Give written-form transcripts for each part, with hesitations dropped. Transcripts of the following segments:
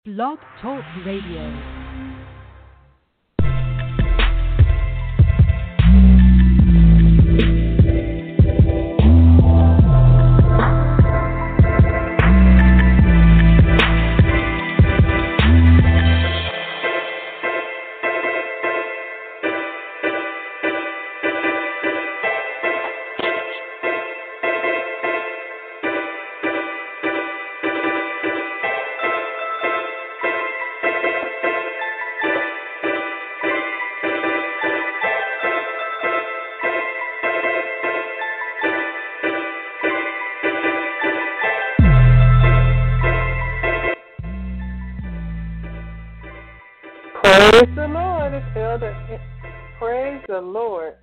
Blog Talk Radio. Praise the Lord, it's Elder. Praise the Lord.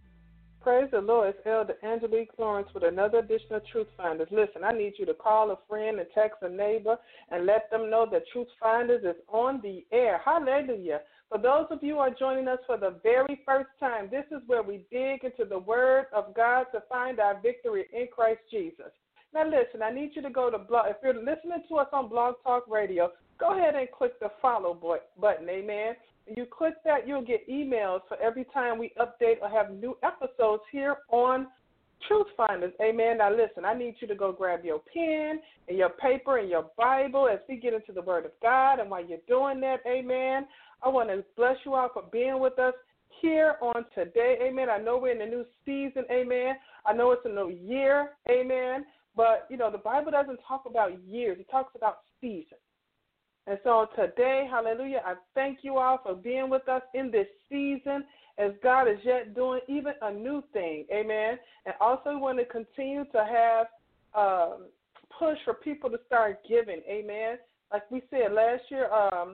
Praise the Lord, it's Elder Angelique Lawrence with another edition of Truth Finders. Listen, I need you to call a friend and text a neighbor and let them know that Truth Finders is on the air. Hallelujah. For those of you who are joining us for the very first time, this is where we dig into the Word of God to find our victory in Christ Jesus. Now listen, I need you to go to blog. If you're listening to us on Blog Talk Radio, go ahead and click the follow button, amen. When you click that, you'll get emails for every time we update or have new episodes here on Truth Finders, amen. Now listen, I need you to go grab your pen and your paper and your Bible as we get into the Word of God. And while you're doing that, amen, I want to bless you all for being with us here on today, amen. I know we're in a new season, amen. I know it's a new year, amen. But, you know, the Bible doesn't talk about years. It talks about seasons. And so today, hallelujah, I thank you all for being with us in this season as God is yet doing even a new thing, amen. And also we want to continue to have push for people to start giving, amen. Like we said last year,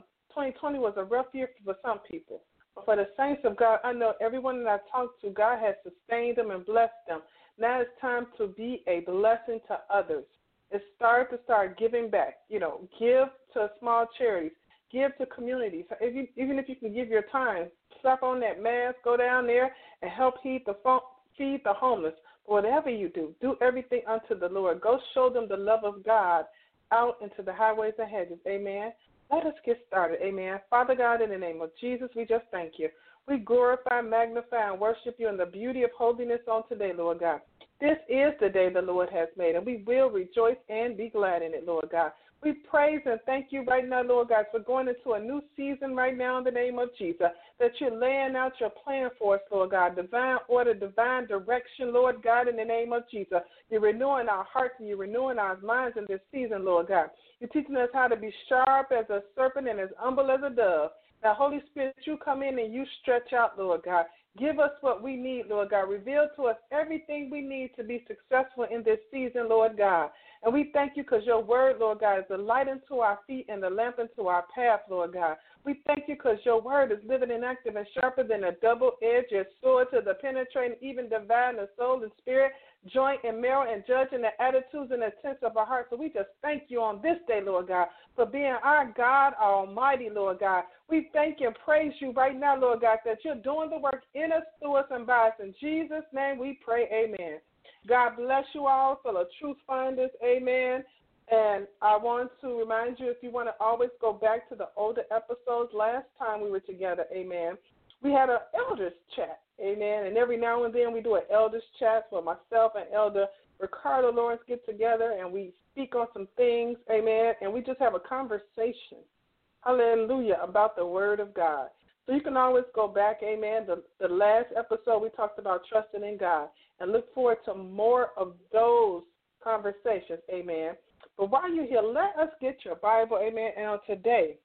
2020 was a rough year for some people. But for the saints of God, I know everyone that I talked to, God has sustained them and blessed them. Now it's time to be a blessing to others. It's start giving back. You know, give to small charities, give to communities. So even if you can give your time, slap on that mask, go down there and help feed the homeless. Whatever you do, do everything unto the Lord. Go show them the love of God out into the highways and hedges. Amen. Let us get started. Amen. Father God, in the name of Jesus, we just thank you. We glorify, magnify, and worship you in the beauty of holiness on today, Lord God. This is the day the Lord has made, and we will rejoice and be glad in it, Lord God. We praise and thank you right now, Lord God, for going into a new season right now in the name of Jesus, that you're laying out your plan for us, Lord God, divine order, divine direction, Lord God, in the name of Jesus. You're renewing our hearts and you're renewing our minds in this season, Lord God. You're teaching us how to be sharp as a serpent and as humble as a dove. Now, Holy Spirit, you come in and you stretch out, Lord God. Give us what we need, Lord God. Reveal to us everything we need to be successful in this season, Lord God. And we thank you because your word, Lord God, is a light unto our feet and a lamp unto our path, Lord God. We thank you because your word is living and active and sharper than a double-edged sword to the penetrating, even divine the soul and spirit, joint and marrow, and judging the attitudes and intents of our hearts. So we just thank you on this day, Lord God, for being our God Almighty, Lord God. We thank you and praise you right now, Lord God, that you're doing the work in us, through us, and by us. In Jesus' name we pray, amen. God bless you all, fellow Truth Finders, amen. And I want to remind you, if you want to always go back to the older episodes, last time we were together, amen, we had an elders chat, amen. And every now and then we do an elders chat where myself and Elder Ricardo Lawrence get together and we speak on some things, amen, and we just have a conversation, hallelujah, about the Word of God. So you can always go back, amen. The last episode we talked about trusting in God, and look forward to more of those conversations, amen. But while you're here, let us get your Bible, amen. And on today,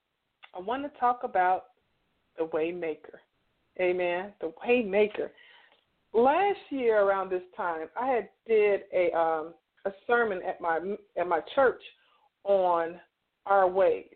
I want to talk about the Waymaker, amen, the Waymaker. Last year around this time, I had did a sermon at my church on our ways.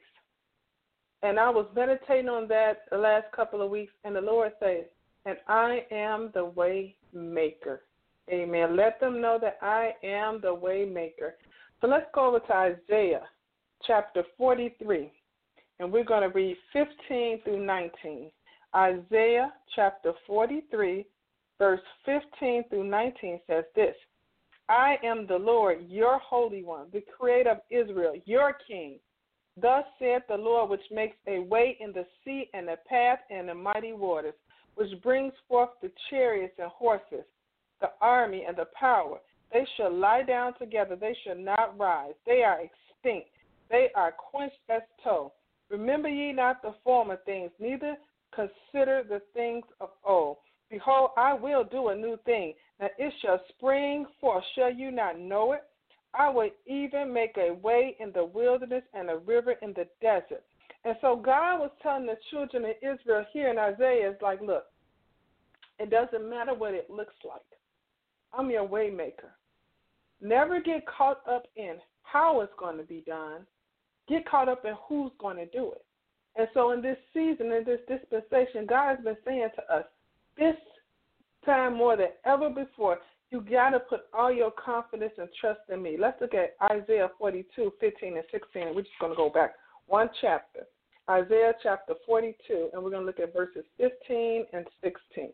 And I was meditating on that the last couple of weeks, and the Lord said, and I am the way maker. Amen. Let them know that I am the way maker. So let's go over to Isaiah chapter 43, and we're going to read 15 through 19. Isaiah chapter 43, verse 15 through 19 says this, I am the Lord, your Holy One, the Creator of Israel, your King. Thus saith the Lord, which makes a way in the sea and a path in the mighty waters, which brings forth the chariots and horses, the army and the power. They shall lie down together, they shall not rise. They are extinct, they are quenched as tow. Remember ye not the former things, neither consider the things of old. Behold, I will do a new thing. Now it shall spring forth. Shall you not know it? I will even make a way in the wilderness and a river in the desert. And so God was telling the children of Israel here in Isaiah, is like, look, it doesn't matter what it looks like. I'm your way maker. Never get caught up in how it's going to be done. Get caught up in who's going to do it. And so in this season, in this dispensation, God has been saying to us, this time more than ever before, you got to put all your confidence and trust in me. Let's look at Isaiah 42, 15 and 16. We're just going to go back one chapter. Isaiah chapter 42, and we're going to look at verses 15 and 16.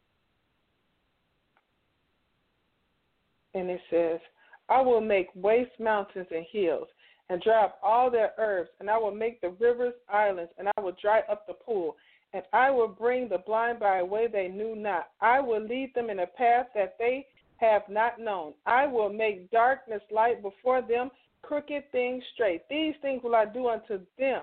And it says, I will make waste mountains and hills, and dry up all their herbs, and I will make the rivers islands, and I will dry up the pool, and I will bring the blind by a way they knew not. I will lead them in a path that they have not known. I will make darkness light before them, crooked things straight. These things will I do unto them,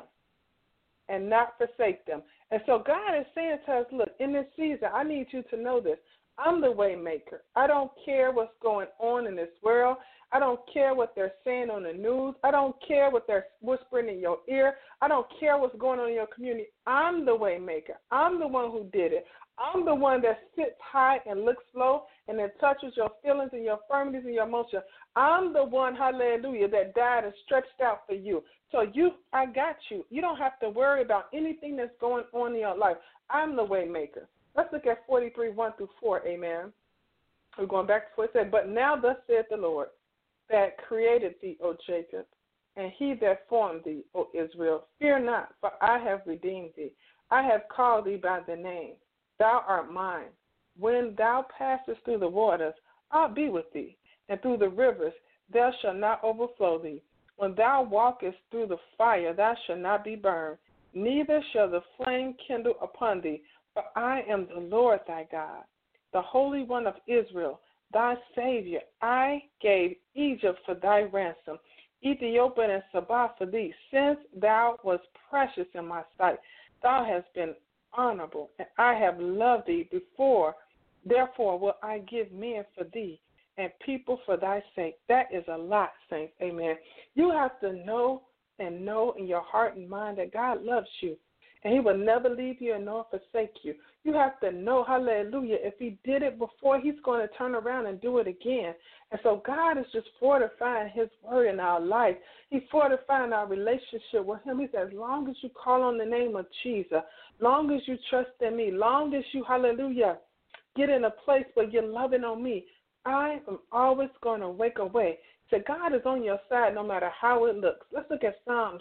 and not forsake them. And so God is saying to us, look, in this season, I need you to know this. I'm the way maker. I don't care what's going on in this world. I don't care what they're saying on the news. I don't care what they're whispering in your ear. I don't care what's going on in your community. I'm the way maker. I'm the one who did it. I'm the one that sits high and looks low and then touches your feelings and your infirmities and your emotions. I'm the one, hallelujah, that died and stretched out for you. So I got you. You don't have to worry about anything that's going on in your life. I'm the way maker. Let's look at 43, 1 through 4, amen. We're going back to what it said. But now thus saith the Lord, that created thee, O Jacob, and he that formed thee, O Israel. Fear not, for I have redeemed thee. I have called thee by the name. Thou art mine. When thou passest through the waters, I'll be with thee, and through the rivers thou shalt not overflow thee. When thou walkest through the fire, thou shalt not be burned, neither shall the flame kindle upon thee. For I am the Lord thy God, the Holy One of Israel, thy Savior. I gave Egypt for thy ransom, Ethiopia and Saba for thee. Since thou wast precious in my sight, thou hast been honorable, and I have loved thee before. Therefore will I give men for thee, and people for thy sake. That is a lot, saints. Amen. You have to know in your heart and mind that God loves you. And he will never leave you and nor forsake you. You have to know, hallelujah, if he did it before, he's going to turn around and do it again. And so God is just fortifying his word in our life. He's fortifying our relationship with him. He says, as long as you call on the name of Jesus, long as you trust in me, long as you, hallelujah, get in a place where you're loving on me, I am always going to make a way. So God is on your side no matter how it looks. Let's look at Psalms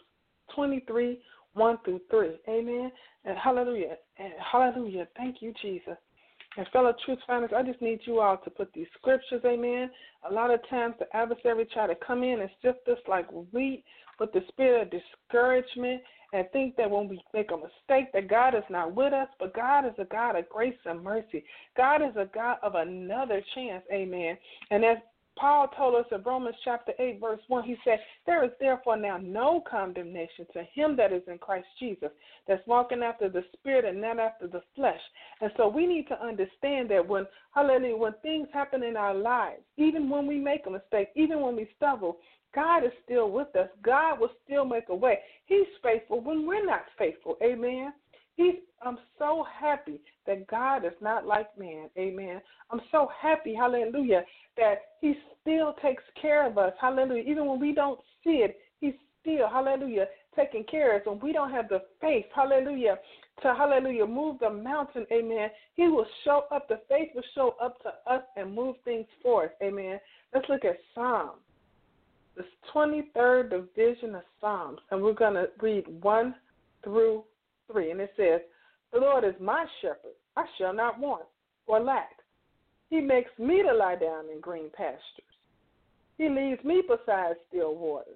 23, 1 through 3. Amen. And hallelujah. And hallelujah. Thank you, Jesus. And fellow truth finders, I just need you all to put these scriptures, amen. A lot of times the adversary try to come in and sift us like wheat with the spirit of discouragement and think that when we make a mistake that God is not with us, but God is a God of grace and mercy. God is a God of another chance, amen. And as Paul told us in Romans chapter 8, verse 1, he said, there is therefore now no condemnation to him that is in Christ Jesus, that's walking after the Spirit and not after the flesh. And so we need to understand that when, hallelujah, when things happen in our lives, even when we make a mistake, even when we stumble, God is still with us. God will still make a way. He's faithful when we're not faithful. Amen. I'm so happy that God is not like man. Amen. I'm so happy, hallelujah, that he still takes care of us. Hallelujah. Even when we don't see it, he's still, hallelujah, taking care of us. When we don't have the faith, hallelujah, to, hallelujah, move the mountain, amen, he will show up. The faith will show up to us and move things forth. Amen. Let's look at Psalms. This 23rd division of Psalms, and we're going to read 1 through 3, and it says, the Lord is my shepherd, I shall not want or lack. He makes me to lie down in green pastures. He leads me beside still waters.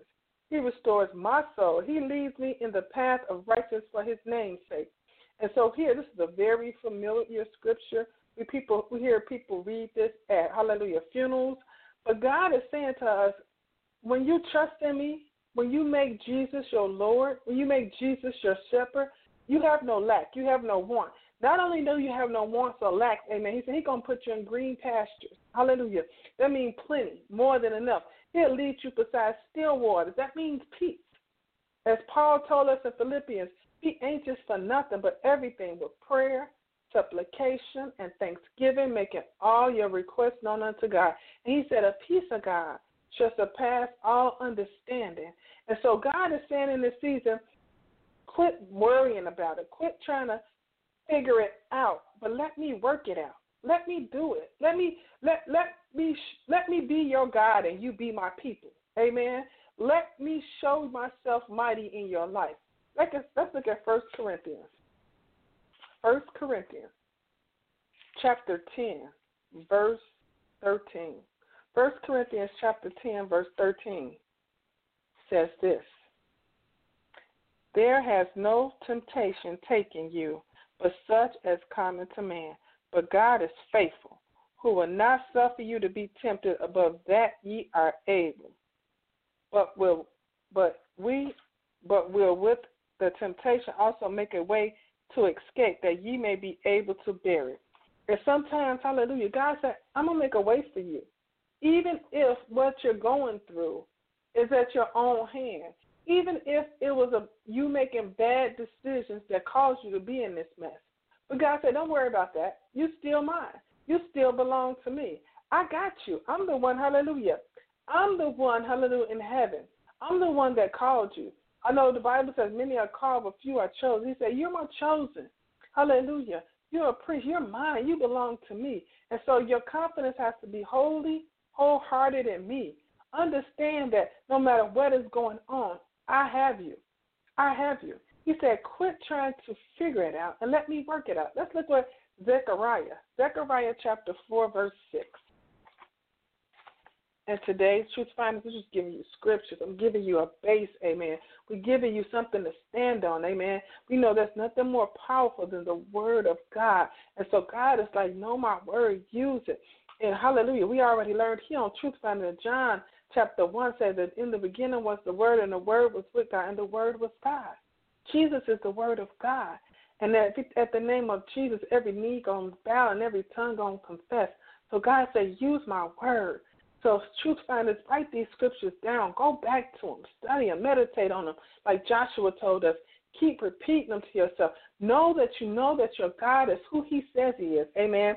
He restores my soul. He leads me in the path of righteousness for his name's sake. And so here, this is a very familiar scripture. We hear people read this at, hallelujah, funerals. But God is saying to us, when you trust in me, when you make Jesus your Lord, when you make Jesus your shepherd, you have no lack. You have no want. Not only do you have no wants or lack, amen, he said he's going to put you in green pastures. Hallelujah. That means plenty, more than enough. He'll lead you beside still waters. That means peace. As Paul told us in Philippians, be anxious for nothing but everything with prayer, supplication, and thanksgiving, making all your requests known unto God. And he said, a peace of God shall surpass all understanding. And so God is saying in this season, quit worrying about it. Quit trying to figure it out, but let me work it out. Let me do it. Let me be your God and you be my people. Amen. Let me show myself mighty in your life. Let's look at 1 Corinthians. 1 Corinthians chapter 10, verse 13. 1 Corinthians chapter 10, verse 13 says this. There has no temptation taken you, but such as common to man. But God is faithful, who will not suffer you to be tempted above that ye are able, but will with the temptation also make a way to escape, that ye may be able to bear it. And sometimes, hallelujah, God said, I'm going to make a way for you. Even if what you're going through is at your own hand, even if it was you making bad decisions that caused you to be in this mess. But God said, don't worry about that. You're still mine. You still belong to me. I got you. I'm the one, hallelujah. I'm the one, hallelujah, in heaven. I'm the one that called you. I know the Bible says many are called, but few are chosen. He said, you're my chosen. Hallelujah. You're a priest. You're mine. You belong to me. And so your confidence has to be holy, wholehearted in me. Understand that no matter what is going on, I have you. I have you. He said, quit trying to figure it out and let me work it out. Let's look at Zechariah chapter 4, verse 6. And today's Truth Finders, we're just giving you scriptures. I'm giving you a base, amen. We're giving you something to stand on, amen. We know there's nothing more powerful than the word of God. And so God is like, know my word, use it. And hallelujah, we already learned here on Truth Finder, John chapter 1 says that in the beginning was the word, and the word was with God, and the word was God. Jesus is the word of God. And at the name of Jesus, every knee going to bow and every tongue going to confess. So God said, use my word. So Truth Finders, write these scriptures down. Go back to them. Study them. Meditate on them. Like Joshua told us, keep repeating them to yourself. Know that your God is who he says he is. Amen.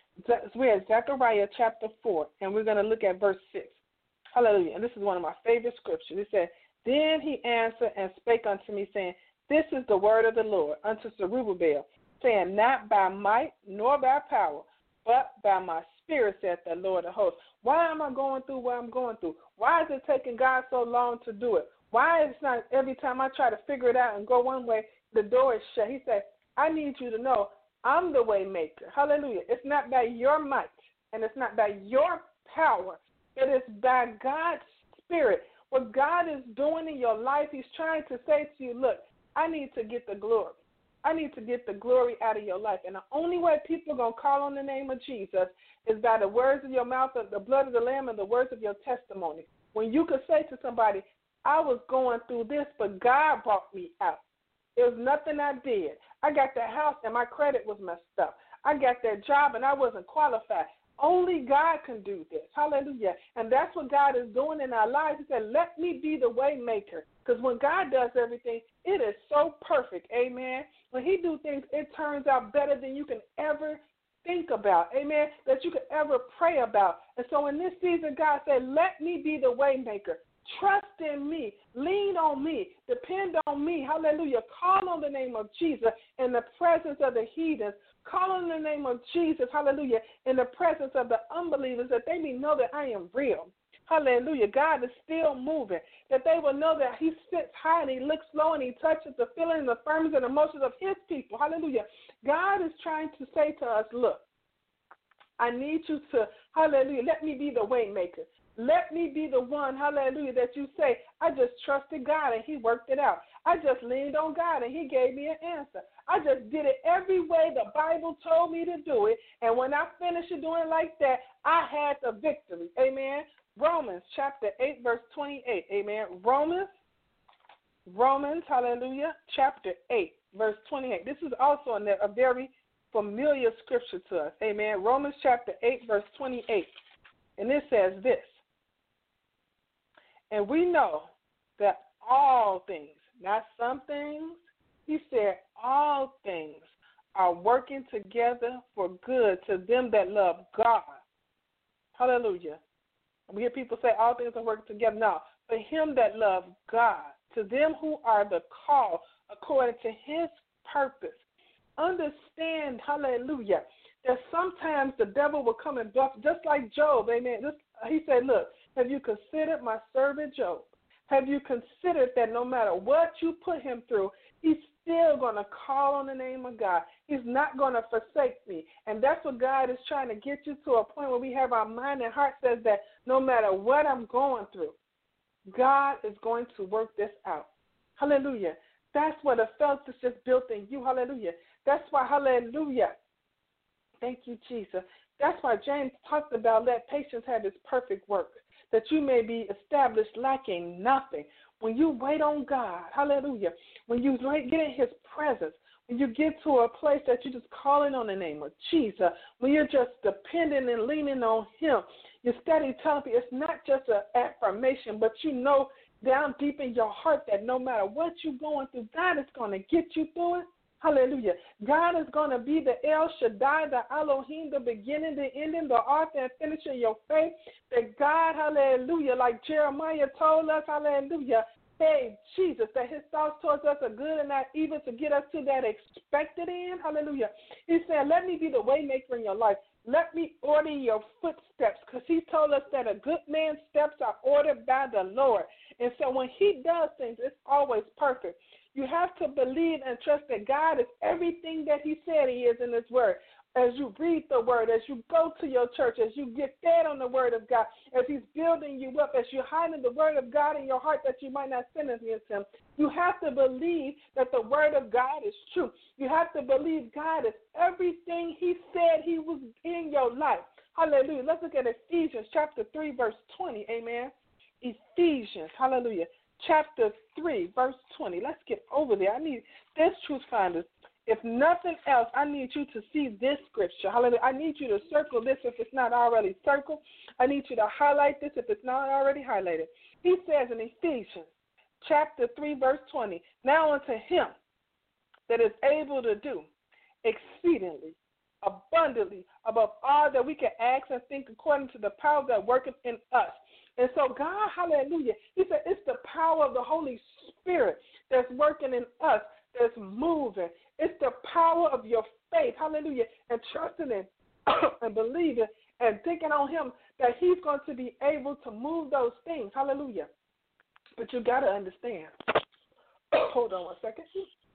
We're at Zechariah chapter 4, and we're going to look at verse 6. Hallelujah. And this is one of my favorite scriptures. It said, then he answered and spake unto me, saying, this is the word of the Lord unto Zerubbabel, saying, not by might nor by power, but by my spirit, saith the Lord of hosts. Why am I going through what I'm going through? Why is it taking God so long to do it? Why is it not every time I try to figure it out and go one way, the door is shut? He said, I need you to know I'm the way maker. Hallelujah. It's not by your might and it's not by your power. It is by God's spirit. What God is doing in your life, he's trying to say to you, look, I need to get the glory. I need to get the glory out of your life. And the only way people are going to call on the name of Jesus is by the words of your mouth, the blood of the Lamb, and the words of your testimony. When you could say to somebody, I was going through this, but God brought me out. It was nothing I did. I got that house and my credit was messed up. I got that job and I wasn't qualified. Only God can do this. Hallelujah. And that's what God is doing in our lives. He said, let me be the way maker. Because when God does everything, it is so perfect. Amen. When he do things, it turns out better than you can ever think about. Amen. That you could ever pray about. And so in this season, God said, let me be the way maker. Trust in me. Lean on me. Depend on me. Hallelujah. Call on the name of Jesus in the presence of the heathens. Call on the name of Jesus, hallelujah, in the presence of the unbelievers, that they may know that I am real. Hallelujah. God is still moving, that they will know that he sits high and he looks low and he touches the feelings, the firmness, and emotions of his people. Hallelujah. God is trying to say to us, look, I need you to, hallelujah, let me be the way maker. Let me be the one, hallelujah, that you say, I just trusted God and he worked it out. I just leaned on God and he gave me an answer. I just did it every way the Bible told me to do it. And when I finished doing it like that, I had the victory. Amen. Romans chapter 8, verse 28. Amen. Romans, hallelujah, chapter 8, verse 28. This is also a very familiar scripture to us. Amen. Romans chapter 8, verse 28. And it says this. And we know that all things, not some things, he said all things are working together for good to them that love God. Hallelujah. We hear people say all things are working together. Now, for him that loves God, to them who are the called according to his purpose. Understand, hallelujah, that sometimes the devil will come and bluff, just like Job, amen. He said, look, have you considered my servant Job? Have you considered that no matter what you put him through, he's still going to call on the name of God. He's not going to forsake me. And that's what God is trying to get you to a point where we have our mind and heart says that no matter what I'm going through, God is going to work this out. Hallelujah. That's what a felt is just built in you. Hallelujah. That's why, hallelujah. Thank you, Jesus. That's why James talked about let patience have its perfect work, that you may be established lacking nothing. When you wait on God, hallelujah, when you get in his presence, when you get to a place that you're just calling on the name of Jesus, when you're just depending and leaning on him, you're steady telling people it's not just an affirmation, but you know down deep in your heart that no matter what you're going through, God is going to get you through it. Hallelujah. God is going to be the El Shaddai, the Elohim, the beginning, the ending, the author and finisher of your faith. That God, hallelujah, like Jeremiah told us, hallelujah, hey, Jesus, that his thoughts towards us are good and not evil to get us to that expected end. Hallelujah. He said, let me be the way maker in your life. Let me order your footsteps, because he told us that a good man's steps are ordered by the Lord. And so when he does things, it's always perfect. You have to believe and trust that God is everything that he said he is in his word. As you read the word, as you go to your church, as you get fed on the word of God, as he's building you up, as you're hiding the word of God in your heart that you might not sin against him, you have to believe that the word of God is true. You have to believe God is everything he said he was in your life. Hallelujah. Let's look at Ephesians chapter 3, verse 20. Amen. Ephesians, hallelujah, chapter 3, verse 20. Let's get over there. I need this, truth finders. If nothing else, I need you to see this scripture. Hallelujah. I need you to circle this if it's not already circled. I need you to highlight this if it's not already highlighted. He says in Ephesians chapter 3, verse 20, now unto him that is able to do exceedingly, abundantly, above all that we can ask and think according to the power that worketh in us. And so God, hallelujah, he said it's the power of the Holy Spirit that's working in us, that's moving. It's the power of your faith, hallelujah, and trusting in and believing and thinking on him that he's going to be able to move those things, hallelujah. But you got to understand. Hold on one second.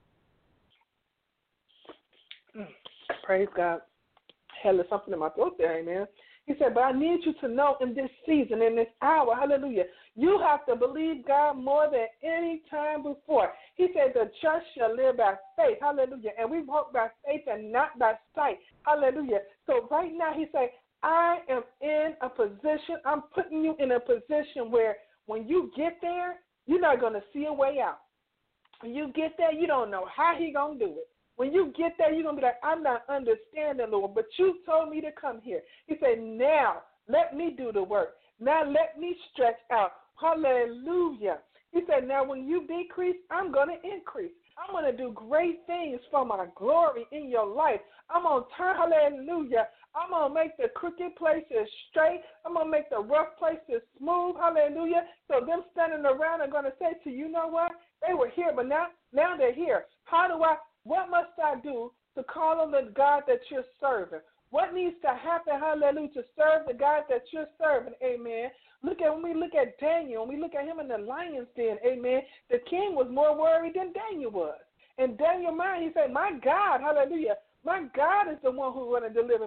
Praise God. Hell, there's something in my throat there, amen. He said, but I need you to know in this season, in this hour, hallelujah, you have to believe God more than any time before. He said, the just shall live by faith, hallelujah, and we walk by faith and not by sight, hallelujah. So right now he said, I am in a position, I'm putting you in a position where when you get there, you're not going to see a way out. When you get there, you don't know how he going to do it. When you get there, you're going to be like, I'm not understanding, Lord, but you told me to come here. He said, now let me do the work. Now let me stretch out. Hallelujah. He said, now when you decrease, I'm going to increase. I'm going to do great things for my glory in your life. I'm going to turn, hallelujah. I'm going to make the crooked places straight. I'm going to make the rough places smooth, hallelujah. So them standing around are going to say to you, know what? They were here, but now they're here. What must I do to call on the God that you're serving? What needs to happen, hallelujah, to serve the God that you're serving, amen? When we look at Daniel, when we look at him in the lion's den, amen, the king was more worried than Daniel was. In Daniel's mind, he said, my God, hallelujah, my God is the one who's going to deliver me.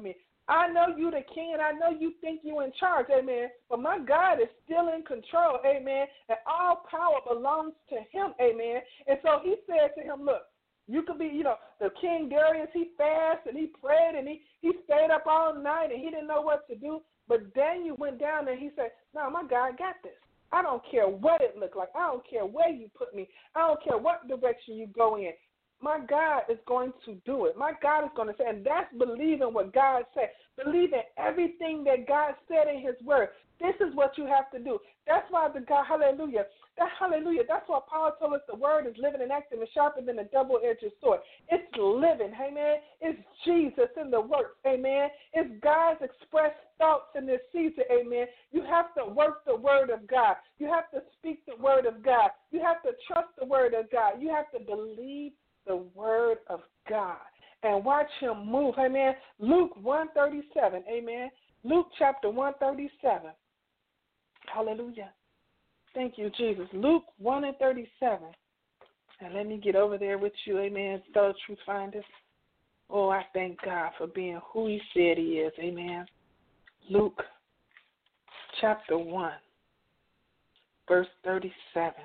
I know you the king, and I know you think you in charge, amen. But my God is still in control, amen. And all power belongs to him, amen. And so he said to him, look, you could be, the King Darius, he fasted and he prayed and he stayed up all night and he didn't know what to do. But Daniel went down and he said, no, my God got this. I don't care what it looked like. I don't care where you put me. I don't care what direction you go in. My God is going to do it. My God is going to say, and that's believing what God said. Believing everything that God said in his word. This is what you have to do. That's why the God, hallelujah, that's why Paul told us the word is living and active and sharper than a double-edged sword. It's living, amen. It's Jesus in the works, amen. It's God's expressed thoughts in this season, amen. You have to work the word of God. You have to speak the word of God. You have to trust the word of God. You have to believe the word of God and watch him move, amen. Luke 137, amen. Luke chapter 137. Hallelujah. Thank you, Jesus. Luke 1:37. And let me get over there with you, amen, fellow truth finders. Oh, I thank God for being who he said he is, amen. Luke chapter 1, verse 37.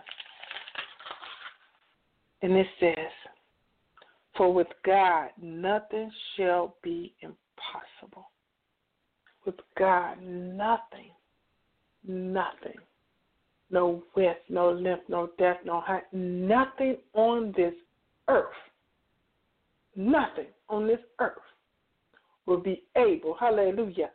And it says, for with God nothing shall be impossible. With God nothing. No width, no length, no depth, no height, nothing on this earth, will be able, hallelujah,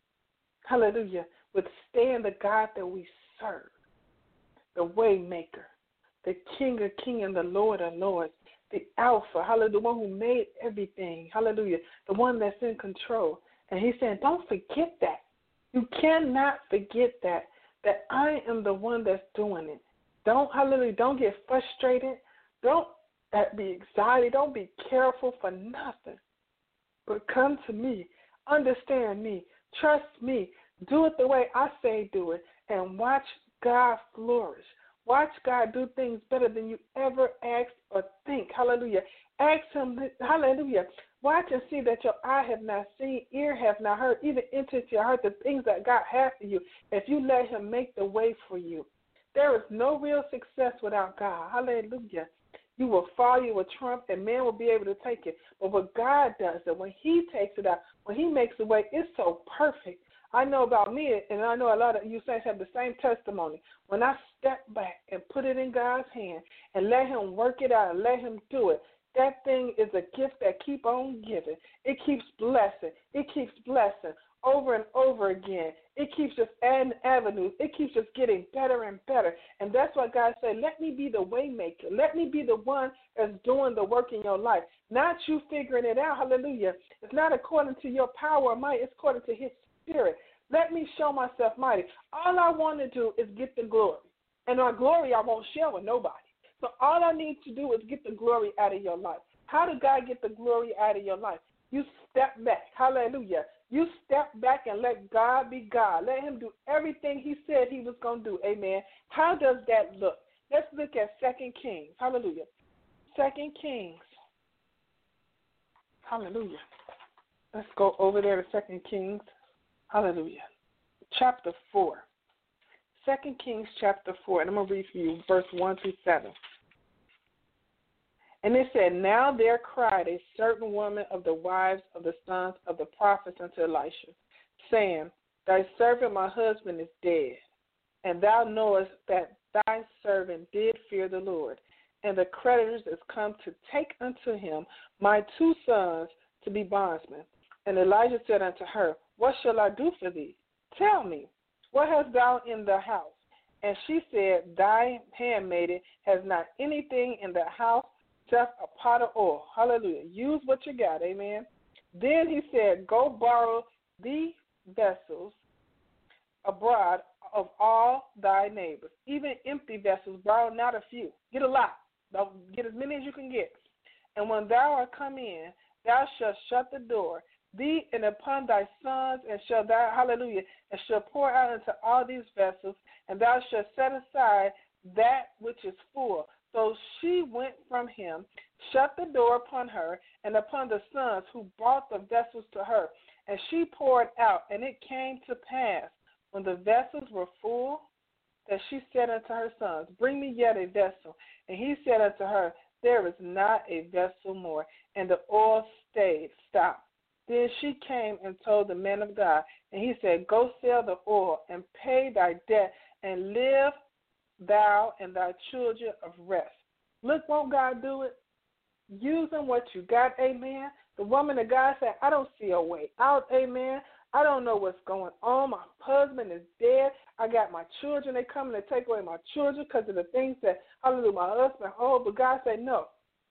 withstand the God that we serve, the way maker, the King of kings and the Lord of lords, the Alpha, hallelujah, the one who made everything, hallelujah, the one that's in control. And he's saying, don't forget that. You cannot forget that I am the one that's doing it. Don't get frustrated. Don't be excited. Don't be careful for nothing. But come to me. Understand me. Trust me. Do it the way I say do it. And watch God flourish. Watch God do things better than you ever asked or think. Hallelujah. Ask him, hallelujah. Watch and see that your eye have not seen, ear have not heard, even into your heart the things that God has for you if you let him make the way for you. There is no real success without God. Hallelujah. You will fall, you will trump, and man will be able to take it. But what God does, that when he takes it out, when he makes the way, it's so perfect. I know about me, and I know a lot of you saints have the same testimony. When I step back and put it in God's hand and let him work it out and let him do it, that thing is a gift that keeps on giving. It keeps blessing. It keeps blessing over and over again. It keeps just adding avenues. It keeps just getting better and better. And that's why God said, let me be the way maker. Let me be the one that's doing the work in your life. Not you figuring it out. Hallelujah. It's not according to your power or might. It's according to his spirit. Let me show myself mighty. All I want to do is get the glory. And our glory I won't share with nobody. So all I need to do is get the glory out of your life. How did God get the glory out of your life? You step back. Hallelujah. You step back and let God be God. Let him do everything he said he was going to do. Amen. How does that look? Let's look at 2 Kings. Hallelujah. 2 Kings. Hallelujah. Let's go over there to 2 Kings. Hallelujah. Chapter 4. 2 Kings chapter 4. And I'm going to read for you verse 1 through 7. And it said, now there cried a certain woman of the wives of the sons of the prophets unto Elisha, saying, thy servant my husband is dead, and thou knowest that thy servant did fear the Lord, and the creditors is come to take unto him my 2 sons to be bondsmen. And Elijah said unto her, what shall I do for thee? Tell me, what hast thou in the house? And she said, thy handmaiden has not anything in the house except a pot of oil. Hallelujah. Use what you got. Amen. Then he said, go borrow the vessels abroad of all thy neighbors, even empty vessels, borrow not a few. Get a lot. Get as many as you can get. And when thou art come in, thou shalt shut the door, thee and upon thy sons, and shall thou, hallelujah, and shall pour out into all these vessels, and thou shalt set aside that which is full. So she went from him, shut the door upon her, and upon the sons who brought the vessels to her. And she poured out, and it came to pass, when the vessels were full, that she said unto her sons, Bring me yet a vessel. And he said unto her, There is not a vessel more. And the oil stopped. Then she came and told the man of God, and he said, Go sell the oil and pay thy debt, and live thou and thy children of rest. Look, won't God do it? Using what you got, amen. The woman of God said, I don't see a way out, amen. I don't know what's going on. My husband is dead. I got my children. They coming to take away my children because of the things that, hallelujah, my husband, but God said, no,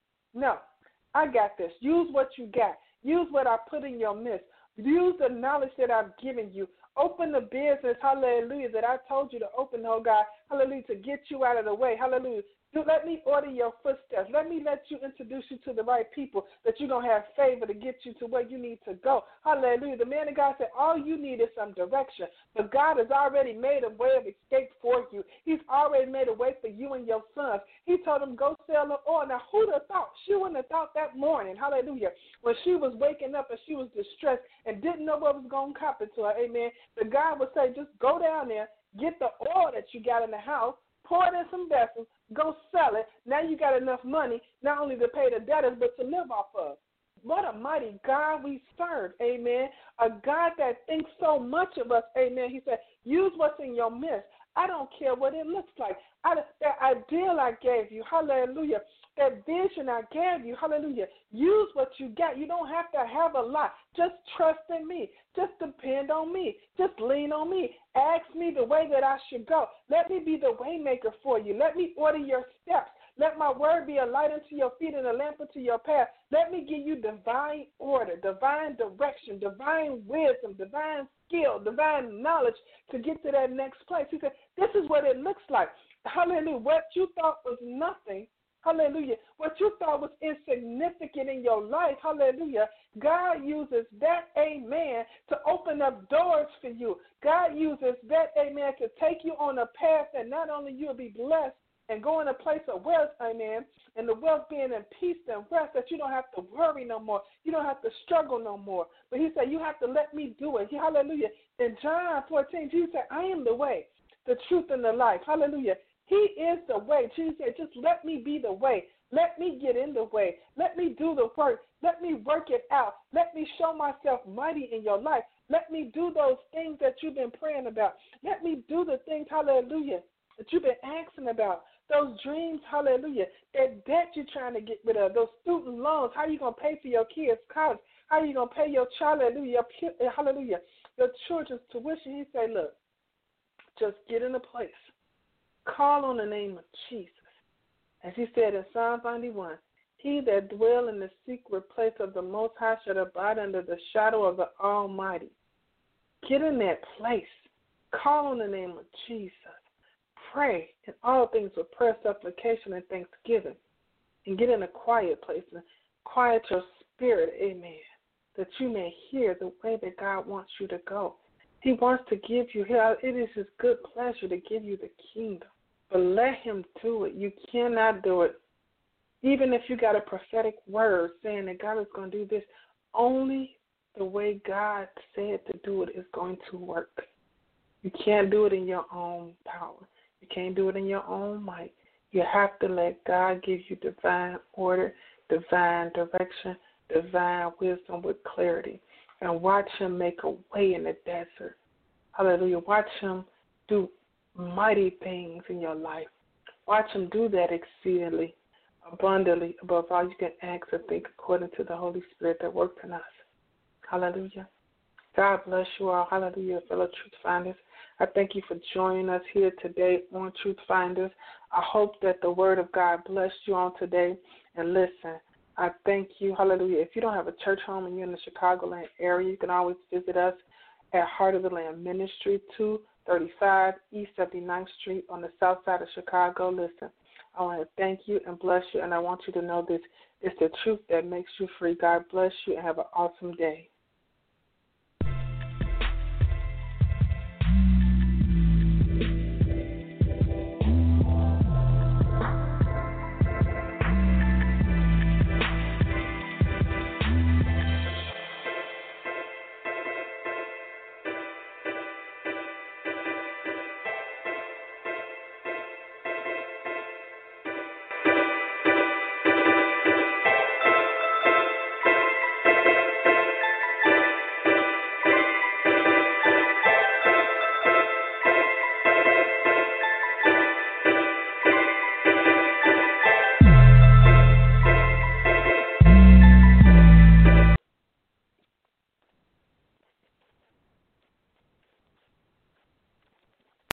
I got this. Use what you got. Use what I put in your midst. Use the knowledge that I've given you. Open the business, hallelujah, that I told you to open, oh God, hallelujah, to get you out of the way, hallelujah. Let me order your footsteps. Let me let you introduce you to the right people that you're going to have favor to get you to where you need to go. Hallelujah. The man of God said, all you need is some direction. But God has already made a way of escape for you. He's already made a way for you and your sons. He told them, go sell the oil. Now, who'd have thought? She wouldn't have thought that morning, hallelujah, when she was waking up and she was distressed and didn't know what was going to happen to her, amen. But God would say, just go down there, get the oil that you got in the house, pour it in some vessels, go sell it. Now you got enough money not only to pay the debtors but to live off of. What a mighty God we serve, amen. A God that thinks so much of us, amen. He said, use what's in your midst. I don't care what it looks like. That ideal I gave you, hallelujah. That vision I gave you, hallelujah. Use what you got. You don't have to have a lot. Just trust in me. Just depend on me. Just lean on me. Ask me the way that I should go. Let me be the way maker for you. Let me order your steps. Let my word be a light unto your feet and a lamp unto your path. Let me give you divine order, divine direction, divine wisdom, divine skill, divine knowledge to get to that next place. He said, this is what it looks like. Hallelujah. What you thought was nothing, hallelujah, what you thought was insignificant in your life, hallelujah, God uses that, amen, to open up doors for you. God uses that, amen, to take you on a path that not only you'll be blessed and go in a place of wealth, amen, and the wealth being in peace and rest, that you don't have to worry no more. You don't have to struggle no more. But he said, you have to let me do it. Hallelujah. In John 14, Jesus said, I am the way, the truth, and the life. Hallelujah. He is the way. Jesus said, just let me be the way. Let me get in the way. Let me do the work. Let me work it out. Let me show myself mighty in your life. Let me do those things that you've been praying about. Let me do the things, hallelujah, that you've been asking about. Those dreams, hallelujah, that debt you're trying to get rid of, those student loans, how are you going to pay for your kids' college? How are you going to pay your child, hallelujah, your children's tuition? He said, look, just get in a place. Call on the name of Jesus. As he said in Psalm 91, he that dwell in the secret place of the Most High shall abide under the shadow of the Almighty. Get in that place. Call on the name of Jesus. Pray in all things with prayer, supplication, and thanksgiving. And get in a quiet place and quiet your spirit, amen, that you may hear the way that God wants you to go. He wants to give you, it is his good pleasure to give you the kingdom. But let him do it. You cannot do it. Even if you got a prophetic word saying that God is going to do this, only the way God said to do it is going to work. You can't do it in your own power. You can't do it in your own might. You have to let God give you divine order, divine direction, divine wisdom with clarity. And watch him make a way in the desert. Hallelujah. Watch him do mighty things in your life. Watch him do that exceedingly, abundantly, above all you can ask or think, according to the Holy Spirit that works in us. Hallelujah. God bless you all. Hallelujah, fellow Truth Finders. I thank you for joining us here today on Truth Finders. I hope that the word of God blessed you on today. And listen, I thank you, hallelujah. If you don't have a church home and you're in the Chicagoland area, you can always visit us at Heart of the Land Ministry, 235 East 79th Street on the south side of Chicago. Listen, I want to thank you and bless you, and I want you to know this. It's the truth that makes you free. God bless you and have an awesome day.